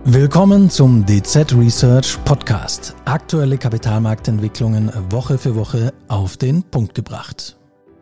Willkommen zum DZ Research Podcast. Aktuelle Kapitalmarktentwicklungen Woche für Woche auf den Punkt gebracht.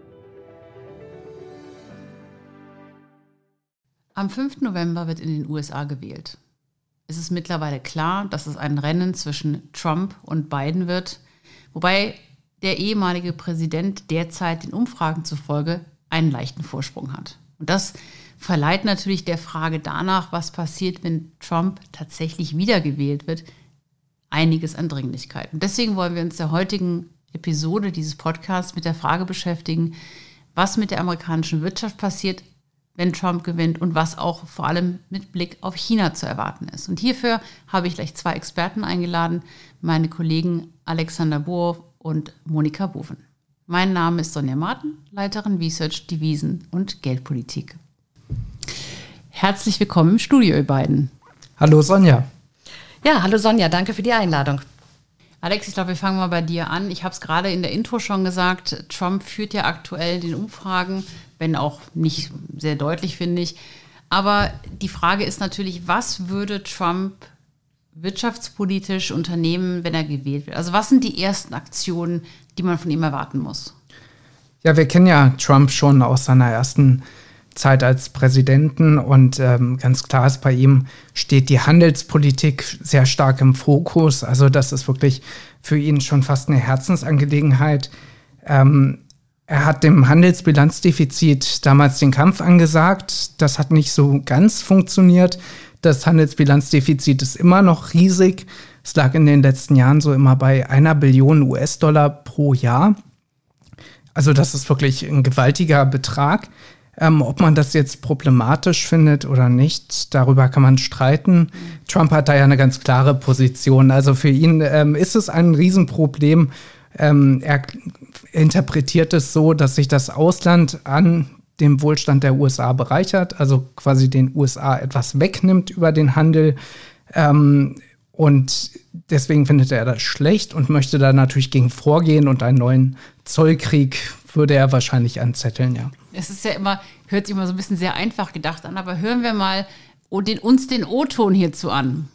Am 5. November wird in den USA gewählt. Es ist mittlerweile klar, dass es ein Rennen zwischen Trump und Biden wird, wobei der ehemalige Präsident derzeit den Umfragen zufolge einen leichten Vorsprung hat. Und das verleiht natürlich der Frage danach, was passiert, wenn Trump tatsächlich wiedergewählt wird, einiges an Dringlichkeit. Und deswegen wollen wir uns der heutigen Episode dieses Podcasts mit der Frage beschäftigen, was mit der amerikanischen Wirtschaft passiert, wenn Trump gewinnt und was auch vor allem mit Blick auf China zu erwarten ist. Und hierfür habe ich gleich zwei Experten eingeladen, meine Kollegen Alexander Bohr und Monika Boven. Mein Name ist Sonja Marten, Leiterin Research, Devisen und Geldpolitik. Herzlich willkommen im Studio, ihr beiden. Hallo Sonja. Ja, hallo Sonja, danke für die Einladung. Alex, ich glaube, wir fangen mal bei dir an. Ich habe es gerade in der Intro schon gesagt, Trump führt ja aktuell den Umfragen, wenn auch nicht sehr deutlich, finde ich. Aber die Frage ist natürlich, was würde Trump wirtschaftspolitisch unternehmen, wenn er gewählt wird? Also was sind die ersten Aktionen, die man von ihm erwarten muss? Ja, wir kennen ja Trump schon aus seiner ersten Zeit als Präsidenten und ganz klar ist, bei ihm steht die Handelspolitik sehr stark im Fokus. Also das ist wirklich für ihn schon fast eine Herzensangelegenheit. Er hat dem Handelsbilanzdefizit damals den Kampf angesagt. Das hat nicht so ganz funktioniert. Das Handelsbilanzdefizit ist immer noch riesig. Es lag in den letzten Jahren so immer bei 1 Billion US-Dollar pro Jahr. Also das ist wirklich ein gewaltiger Betrag. Ob man das jetzt problematisch findet oder nicht, darüber kann man streiten. Trump hat da ja eine ganz klare Position. Also für ihn ist es ein Riesenproblem. Er interpretiert es so, dass sich das Ausland an dem Wohlstand der USA bereichert, also quasi den USA etwas wegnimmt über den Handel. Und deswegen findet er das schlecht und möchte da natürlich gegen vorgehen und einen neuen Zollkrieg würde er wahrscheinlich anzetteln, ja. Es ist ja immer, hört sich immer so ein bisschen sehr einfach gedacht an, aber hören wir mal uns den O-Ton hierzu an.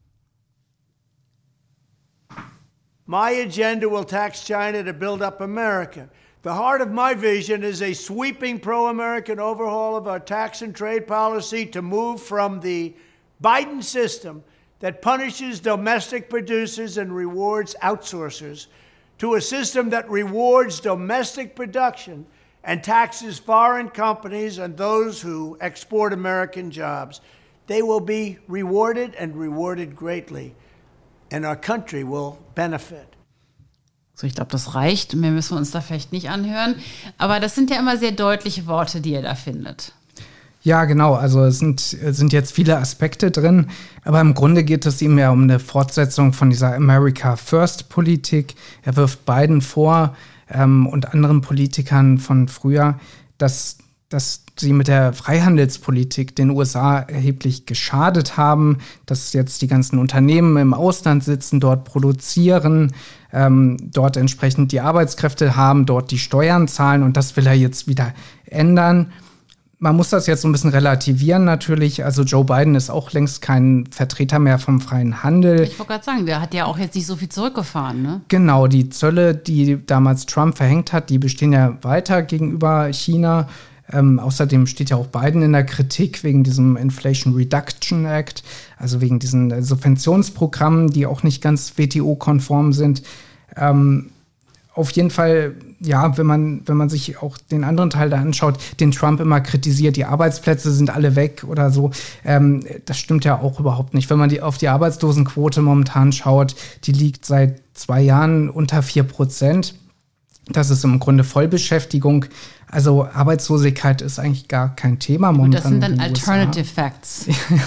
My agenda will tax China to build up America. The heart of my vision is a sweeping pro-American overhaul of our tax and trade policy to move from the Biden system that punishes domestic producers and rewards outsourcers to a system that rewards domestic production and taxes foreign companies and those who export American jobs. They will be rewarded and rewarded greatly, and our country will benefit. So, ich glaube, das reicht. Mehr müssen wir uns da vielleicht nicht anhören. Aber das sind ja immer sehr deutliche Worte, die er da findet. Ja, genau. Also es sind jetzt viele Aspekte drin. Aber im Grunde geht es ihm ja um eine Fortsetzung von dieser America First Politik. Er wirft Biden vor und anderen Politikern von früher, dass sie mit der Freihandelspolitik den USA erheblich geschadet haben, dass jetzt die ganzen Unternehmen im Ausland sitzen, dort produzieren, dort entsprechend die Arbeitskräfte haben, dort die Steuern zahlen und das will er jetzt wieder ändern. Man muss das jetzt so ein bisschen relativieren natürlich. Also Joe Biden ist auch längst kein Vertreter mehr vom freien Handel. Ich wollte gerade sagen, der hat ja auch jetzt nicht so viel zurückgefahren, ne? Genau, die Zölle, die damals Trump verhängt hat, die bestehen ja weiter gegenüber China. Außerdem steht ja auch Biden in der Kritik wegen diesem Inflation Reduction Act, also wegen diesen Subventionsprogrammen, die auch nicht ganz WTO-konform sind. Auf jeden Fall, ja, wenn man sich auch den anderen Teil da anschaut, den Trump immer kritisiert, die Arbeitsplätze sind alle weg oder so, das stimmt ja auch überhaupt nicht. Wenn man auf die Arbeitslosenquote momentan schaut, die liegt seit 2 Jahren unter 4%. Das ist im Grunde Vollbeschäftigung. Also Arbeitslosigkeit ist eigentlich gar kein Thema momentan. Und das sind dann Alternative Facts.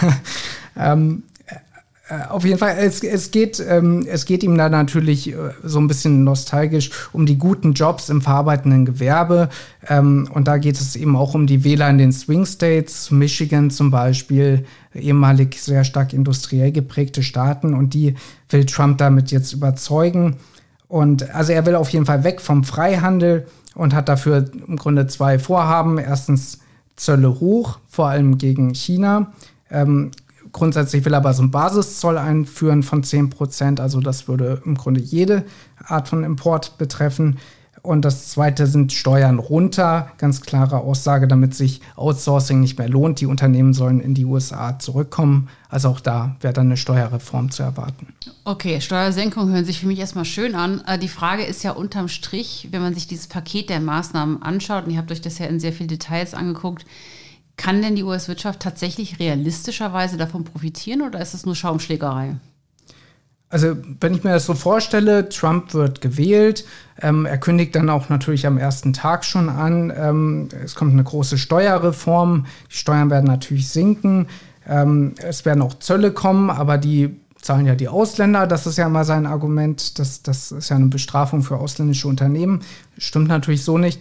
Auf jeden Fall, es geht ihm da natürlich so ein bisschen nostalgisch um die guten Jobs im verarbeitenden Gewerbe. Und da geht es eben auch um die Wähler in den Swing States, Michigan zum Beispiel, ehemalig sehr stark industriell geprägte Staaten. Und die will Trump damit jetzt überzeugen. Und also er will auf jeden Fall weg vom Freihandel und hat dafür im Grunde 2 Vorhaben. Erstens Zölle hoch, vor allem gegen China. Grundsätzlich will er aber so einen Basiszoll einführen von 10%. Also das würde im Grunde jede Art von Import betreffen. Und das Zweite sind Steuern runter. Ganz klare Aussage, damit sich Outsourcing nicht mehr lohnt. Die Unternehmen sollen in die USA zurückkommen. Also auch da wäre dann eine Steuerreform zu erwarten. Okay, Steuersenkungen hören sich für mich erstmal schön an. Die Frage ist ja unterm Strich, wenn man sich dieses Paket der Maßnahmen anschaut, und ihr habt euch das ja in sehr vielen Details angeguckt, kann denn die US-Wirtschaft tatsächlich realistischerweise davon profitieren oder ist es nur Schaumschlägerei? Also wenn ich mir das so vorstelle, Trump wird gewählt, er kündigt dann auch natürlich am ersten Tag schon an, es kommt eine große Steuerreform, die Steuern werden natürlich sinken, es werden auch Zölle kommen, aber die zahlen ja die Ausländer, das ist ja immer sein Argument, das ist ja eine Bestrafung für ausländische Unternehmen, stimmt natürlich so nicht,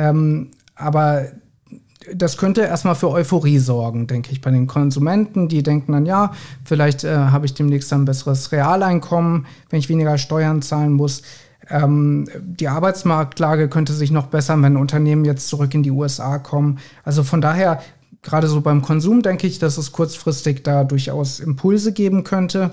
aber das könnte erstmal für Euphorie sorgen, denke ich, bei den Konsumenten. Die denken dann, ja, vielleicht habe ich demnächst ein besseres Realeinkommen, wenn ich weniger Steuern zahlen muss. Die Arbeitsmarktlage könnte sich noch bessern, wenn Unternehmen jetzt zurück in die USA kommen. Also von daher, gerade so beim Konsum, denke ich, dass es kurzfristig da durchaus Impulse geben könnte.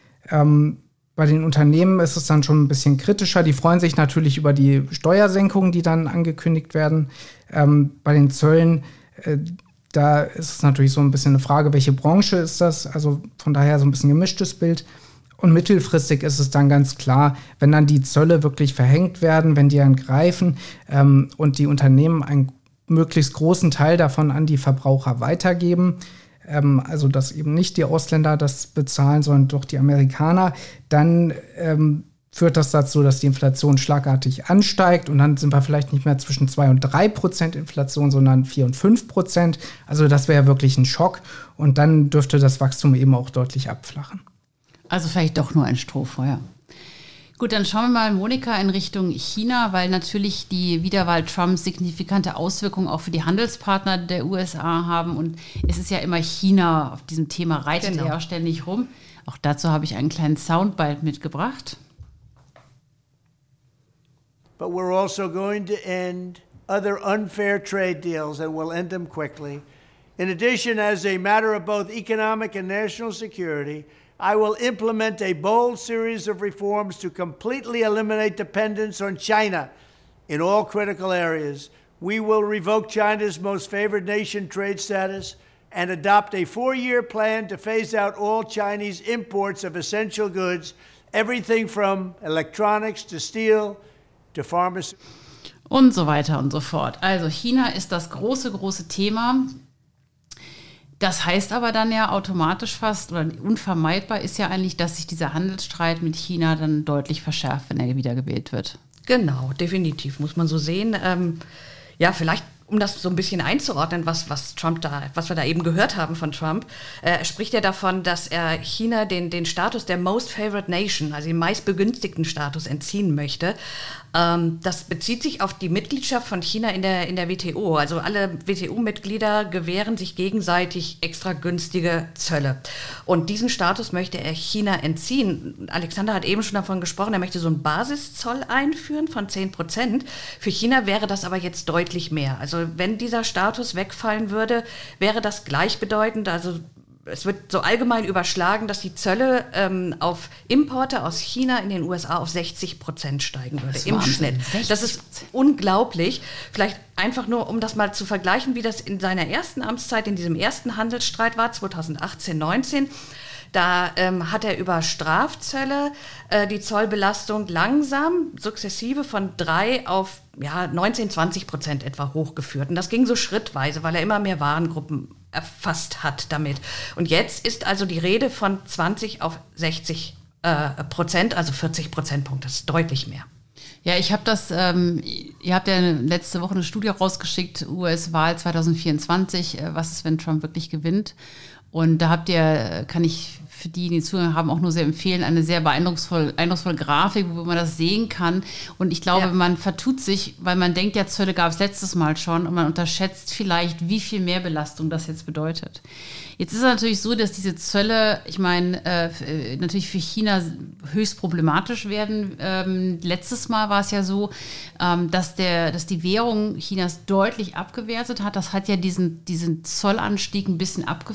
Bei den Unternehmen ist es dann schon ein bisschen kritischer. Die freuen sich natürlich über die Steuersenkungen, die dann angekündigt werden. Bei den Zöllen, da ist es natürlich so ein bisschen eine Frage, welche Branche ist das? Also von daher so ein bisschen gemischtes Bild. Und mittelfristig ist es dann ganz klar, wenn dann die Zölle wirklich verhängt werden, wenn die dann greifen und die Unternehmen einen möglichst großen Teil davon an die Verbraucher weitergeben, also dass eben nicht die Ausländer das bezahlen, sondern doch die Amerikaner, dann führt das dazu, dass die Inflation schlagartig ansteigt und dann sind wir vielleicht nicht mehr zwischen 2% und 3% Inflation, sondern 4% und 5%. Also das wäre wirklich ein Schock und dann dürfte das Wachstum eben auch deutlich abflachen. Also vielleicht doch nur ein Strohfeuer. Gut, dann schauen wir mal, Monika, in Richtung China, weil natürlich die Wiederwahl Trumps signifikante Auswirkungen auch für die Handelspartner der USA haben. Und es ist ja immer China, auf diesem Thema reitet er auch ständig rum. Auch dazu habe ich einen kleinen Soundbite mitgebracht. But we're also going to end other unfair trade deals, and we'll end them quickly. In addition, as a matter of both economic and national security, I will implement a bold series of reforms to completely eliminate dependence on China in all critical areas. We will revoke China's most favored nation trade status and adopt a 4-year plan to phase out all Chinese imports of essential goods, everything from electronics to steel to pharmaceuticals. Und so weiter und so fort. Also China ist das große, große Thema. Das heißt aber dann ja automatisch fast, oder unvermeidbar ist ja eigentlich, dass sich dieser Handelsstreit mit China dann deutlich verschärft, wenn er wiedergewählt wird. Genau, definitiv, muss man so sehen. Ja, vielleicht, um das so ein bisschen einzuordnen, was wir da eben gehört haben von Trump, spricht er davon, dass er China den Status der Most Favored Nation, also den meistbegünstigten Status, entziehen möchte. Das bezieht sich auf die Mitgliedschaft von China in der WTO. Also alle WTO-Mitglieder gewähren sich gegenseitig extra günstige Zölle. Und diesen Status möchte er China entziehen. Alexander hat eben schon davon gesprochen, er möchte so einen Basiszoll einführen von 10%. Für China wäre das aber jetzt deutlich mehr. Also wenn dieser Status wegfallen würde, wäre das gleichbedeutend, also es wird so allgemein überschlagen, dass die Zölle auf Importe aus China in den USA auf 60% steigen würde im Schnitt. 60%. Das ist unglaublich. Vielleicht einfach nur, um das mal zu vergleichen, wie das in seiner ersten Amtszeit, in diesem ersten Handelsstreit war, 2018-19. Da hat er über Strafzölle die Zollbelastung langsam, sukzessive von 3 auf 19-20% etwa hochgeführt. Und das ging so schrittweise, weil er immer mehr Warengruppen erfasst hat damit. Und jetzt ist also die Rede von 20 auf 60%, also 40 Prozentpunkte. Das ist deutlich mehr. Ja, ich habe das, ihr habt ja letzte Woche eine Studie rausgeschickt, US-Wahl 2024, was ist, wenn Trump wirklich gewinnt? Und da kann ich für die zuhören haben, auch nur sehr empfehlen, eine sehr eindrucksvolle Grafik, wo man das sehen kann. Und ich glaube, man vertut sich, weil man denkt, ja, Zölle gab es letztes Mal schon und man unterschätzt vielleicht, wie viel mehr Belastung das jetzt bedeutet. Jetzt ist es natürlich so, dass diese Zölle, ich meine, natürlich für China höchst problematisch werden. Letztes Mal war es ja so, dass die Währung Chinas deutlich abgewertet hat. Das hat ja diesen Zollanstieg ein bisschen abgefedert.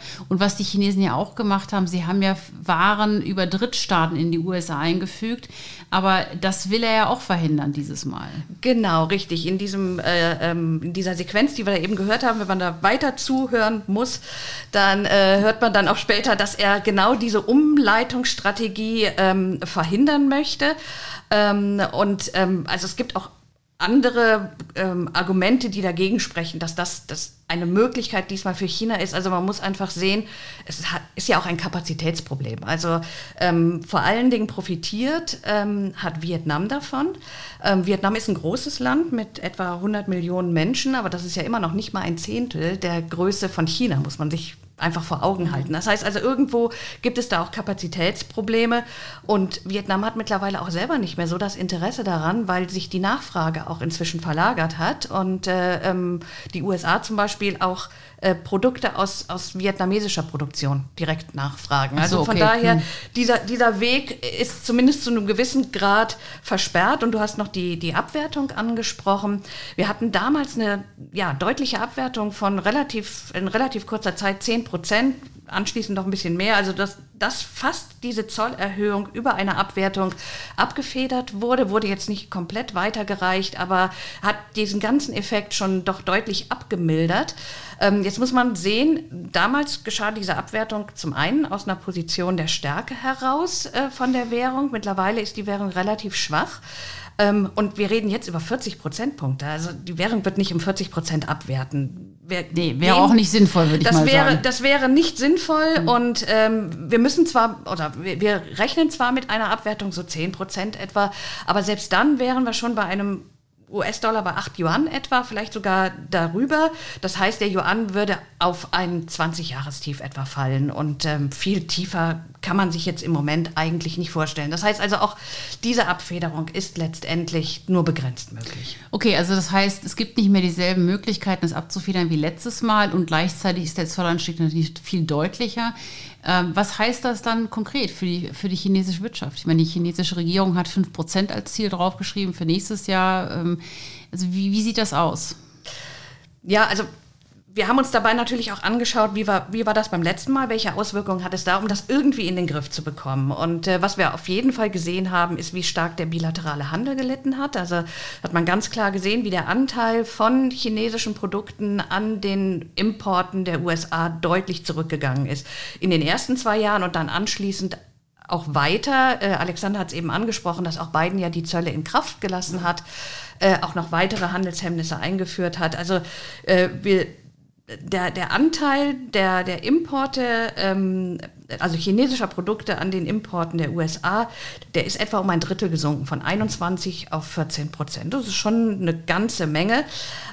Und was die Chinesen ja auch gemacht haben, sie haben ja Waren über Drittstaaten in die USA eingefügt. Aber das will er ja auch verhindern dieses Mal. Genau, richtig. In dieser Sequenz, die wir da eben gehört haben, wenn man da weiter zuhören muss, dann hört man dann auch später, dass er genau diese Umleitungsstrategie verhindern möchte. Also es gibt auch andere Argumente, die dagegen sprechen, dass das eine Möglichkeit diesmal für China ist. Also man muss einfach sehen, ist ja auch ein Kapazitätsproblem. Also vor allen Dingen profitiert hat Vietnam davon. Vietnam ist ein großes Land mit etwa 100 Millionen Menschen, aber das ist ja immer noch nicht mal ein Zehntel der Größe von China, muss man sich einfach vor Augen halten. Das heißt also, irgendwo gibt es da auch Kapazitätsprobleme und Vietnam hat mittlerweile auch selber nicht mehr so das Interesse daran, weil sich die Nachfrage auch inzwischen verlagert hat und die USA zum Beispiel auch Produkte aus vietnamesischer Produktion direkt nachfragen. Also von daher, dieser Weg ist zumindest zu einem gewissen Grad versperrt und du hast noch die Abwertung angesprochen. Wir hatten damals eine deutliche Abwertung von in relativ kurzer Zeit 10%, anschließend noch ein bisschen mehr, also dass fast diese Zollerhöhung über eine Abwertung abgefedert wurde jetzt nicht komplett weitergereicht, aber hat diesen ganzen Effekt schon doch deutlich abgemildert. Jetzt muss man sehen, damals geschah diese Abwertung zum einen aus einer Position der Stärke heraus von der Währung. Mittlerweile ist die Währung relativ schwach. Und wir reden jetzt über 40 Prozentpunkte. Also die Währung wird nicht um 40% abwerten. Wäre auch nicht sinnvoll, würde ich mal sagen. Das wäre nicht sinnvoll und wir rechnen zwar mit einer Abwertung so 10% etwa, aber selbst dann wären wir schon bei einem US-Dollar bei 8 Yuan etwa, vielleicht sogar darüber. Das heißt, der Yuan würde auf ein 20-Jahrestief etwa fallen und viel tiefer kann man sich jetzt im Moment eigentlich nicht vorstellen. Das heißt also auch, diese Abfederung ist letztendlich nur begrenzt möglich. Okay, also das heißt, es gibt nicht mehr dieselben Möglichkeiten, es abzufedern wie letztes Mal und gleichzeitig ist der Zollanstieg natürlich viel deutlicher. Was heißt das dann konkret für die chinesische Wirtschaft? Ich meine, die chinesische Regierung hat 5% als Ziel draufgeschrieben für nächstes Jahr. Also wie sieht das aus? Ja, also wir haben uns dabei natürlich auch angeschaut, wie war das beim letzten Mal, welche Auswirkungen hat es da, um das irgendwie in den Griff zu bekommen. Und was wir auf jeden Fall gesehen haben, ist, wie stark der bilaterale Handel gelitten hat. Also hat man ganz klar gesehen, wie der Anteil von chinesischen Produkten an den Importen der USA deutlich zurückgegangen ist. In den ersten 2 Jahren und dann anschließend auch weiter. Alexander hat es eben angesprochen, dass auch Biden ja die Zölle in Kraft gelassen hat, auch noch weitere Handelshemmnisse eingeführt hat. Also der Anteil der Importe, also chinesischer Produkte an den Importen der USA, der ist etwa um ein Drittel gesunken, von 21% auf 14%. Das ist schon eine ganze Menge.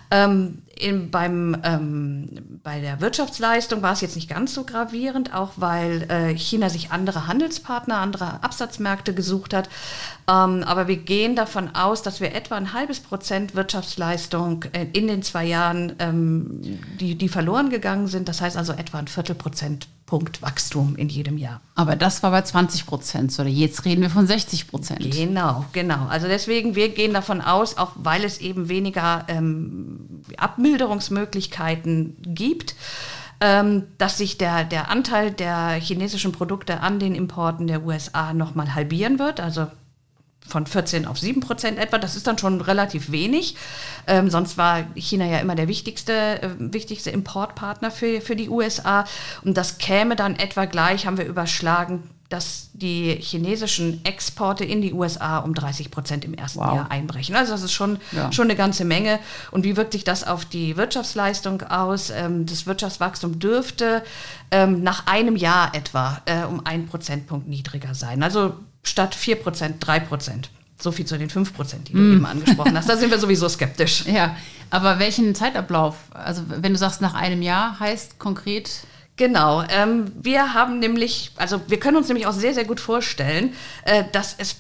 Bei der Wirtschaftsleistung war es jetzt nicht ganz so gravierend, auch weil China sich andere Handelspartner, andere Absatzmärkte gesucht hat. Aber wir gehen davon aus, dass wir etwa 0,5% Wirtschaftsleistung in den 2 Jahren, die verloren gegangen sind. Das heißt also etwa ein Viertelprozentpunkt Wachstum in jedem Jahr. Aber das war bei 20%, oder jetzt reden wir von 60%. Genau. Also deswegen, wir gehen davon aus, auch weil es eben weniger Abmilderungsmöglichkeiten gibt, dass sich der Anteil der chinesischen Produkte an den Importen der USA nochmal halbieren wird, also von 14 auf 7% etwa. Das ist dann schon relativ wenig. Sonst war China ja immer der wichtigste Importpartner für die USA. Und das käme dann etwa gleich, haben wir überschlagen, dass die chinesischen Exporte in die USA um 30% im ersten Jahr einbrechen. Also das ist schon eine ganze Menge. Und wie wirkt sich das auf die Wirtschaftsleistung aus? Das Wirtschaftswachstum dürfte nach einem Jahr etwa um 1 Prozentpunkt niedriger sein. Also statt 4%, 3%. So viel zu den 5%, die du eben angesprochen hast. Da sind wir sowieso skeptisch. Ja, aber welchen Zeitablauf? Also wenn du sagst, nach einem Jahr, heißt konkret... Genau, wir können uns nämlich auch sehr, sehr gut vorstellen, dass es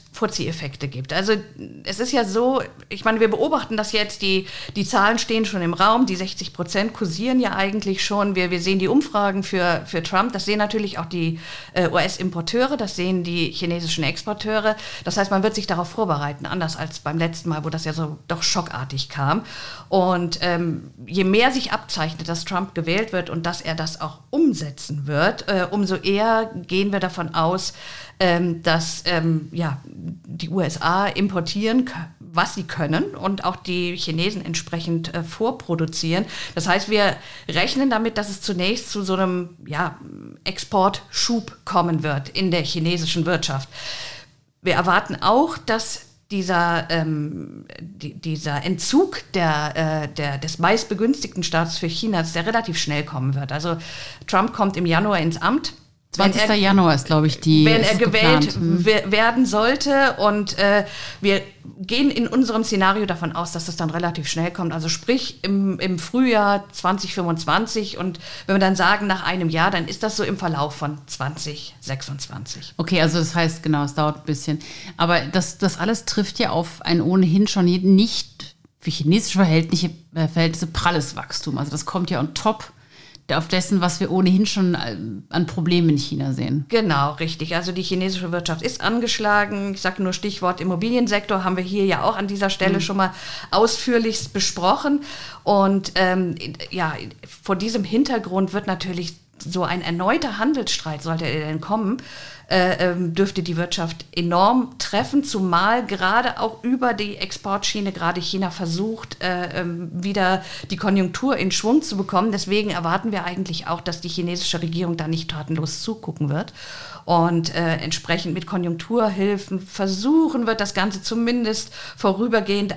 Fuzzi-Effekte gibt. Also es ist ja so, ich meine, wir beobachten das jetzt, die Zahlen stehen schon im Raum, die 60% kursieren ja eigentlich schon. Wir sehen die Umfragen für Trump, das sehen natürlich auch die US-Importeure, das sehen die chinesischen Exporteure. Das heißt, man wird sich darauf vorbereiten, anders als beim letzten Mal, wo das ja so doch schockartig kam. Und je mehr sich abzeichnet, dass Trump gewählt wird und dass er das auch umsetzen wird, umso eher gehen wir davon aus, dass die USA importieren, was sie können und auch die Chinesen entsprechend vorproduzieren. Das heißt, wir rechnen damit, dass es zunächst zu so einem Exportschub kommen wird in der chinesischen Wirtschaft. Wir erwarten auch, dass dieser Entzug des meistbegünstigten Staates für China, der relativ schnell kommen wird. Also Trump kommt im Januar ins Amt. 20. Januar ist, glaube ich, wenn er gewählt werden sollte. Und wir gehen in unserem Szenario davon aus, dass das dann relativ schnell kommt. Also sprich im Frühjahr 2025. Und wenn wir dann sagen, nach einem Jahr, dann ist das so im Verlauf von 2026. Okay, also das heißt, genau, es dauert ein bisschen. Aber das alles trifft ja auf ein ohnehin schon nicht für chinesische Verhältnisse pralles Wachstum. Also das kommt ja on top auf dessen, was wir ohnehin schon an Problemen in China sehen. Genau, richtig. Also die chinesische Wirtschaft ist angeschlagen. Ich sage nur Stichwort Immobiliensektor, haben wir hier ja auch an dieser Stelle schon mal ausführlichst besprochen. Und vor diesem Hintergrund wird natürlich so ein erneuter Handelsstreit, sollte er denn kommen, dürfte die Wirtschaft enorm treffen, zumal gerade auch über die Exportschiene gerade China versucht, wieder die Konjunktur in Schwung zu bekommen. Deswegen erwarten wir eigentlich auch, dass die chinesische Regierung da nicht tatenlos zugucken wird und entsprechend mit Konjunkturhilfen versuchen wird, das Ganze zumindest vorübergehend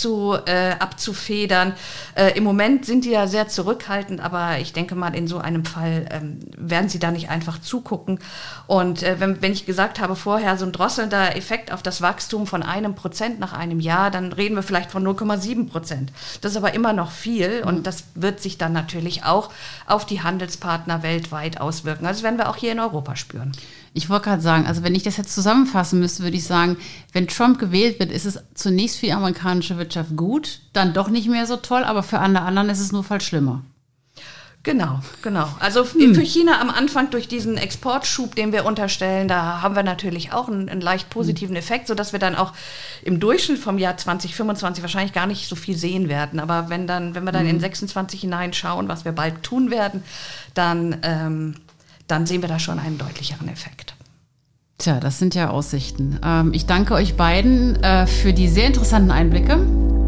abzufedern. Im Moment sind die ja sehr zurückhaltend, aber ich denke mal, in so einem Fall werden sie da nicht einfach zugucken. Und wenn ich gesagt habe vorher, so ein drosselnder Effekt auf das Wachstum von 1% nach einem Jahr, dann reden wir vielleicht von 0,7%. Das ist aber immer noch viel und das wird sich dann natürlich auch auf die Handelspartner weltweit auswirken. Also das werden wir auch hier in Europa spüren. Ich wollte gerade sagen, also wenn ich das jetzt zusammenfassen müsste, würde ich sagen, wenn Trump gewählt wird, ist es zunächst für die amerikanische Wirtschaft gut, dann doch nicht mehr so toll, aber für alle anderen ist es nur falsch schlimmer. Genau. Also für China am Anfang durch diesen Exportschub, den wir unterstellen, da haben wir natürlich auch einen leicht positiven Effekt, sodass wir dann auch im Durchschnitt vom Jahr 2025 wahrscheinlich gar nicht so viel sehen werden. Aber wenn wir dann in 26 hineinschauen, was wir bald tun werden, dann sehen wir da schon einen deutlicheren Effekt. Tja, das sind ja Aussichten. Ich danke euch beiden für die sehr interessanten Einblicke.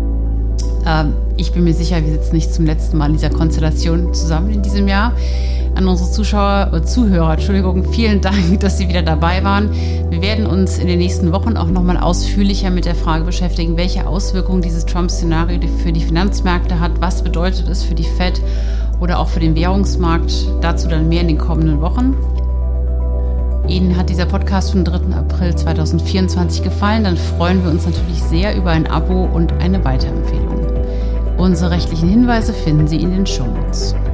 Ich bin mir sicher, wir sitzen nicht zum letzten Mal in dieser Konstellation zusammen in diesem Jahr. An unsere Zuhörer, vielen Dank, dass Sie wieder dabei waren. Wir werden uns in den nächsten Wochen auch nochmal ausführlicher mit der Frage beschäftigen, welche Auswirkungen dieses Trump-Szenario für die Finanzmärkte hat, was bedeutet es für die Fed oder auch für den Währungsmarkt. Dazu dann mehr in den kommenden Wochen. Ihnen hat dieser Podcast vom 3. April 2024 gefallen, dann freuen wir uns natürlich sehr über ein Abo und eine Weiterempfehlung. Unsere rechtlichen Hinweise finden Sie in den Shownotes.